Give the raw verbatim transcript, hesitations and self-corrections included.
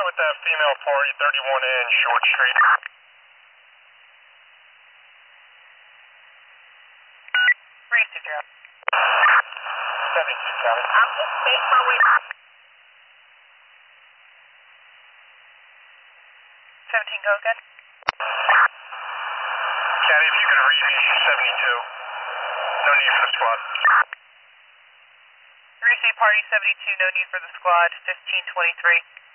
with that female party, thirty-one A in Short Street. Receive, Joe. seventy-two, County. I'm just staying for a wait. seventeen, go again. County, if you could read me seventy-two. No need for the squad. Receive party seventy-two, no need for the squad, fifteen twenty-three.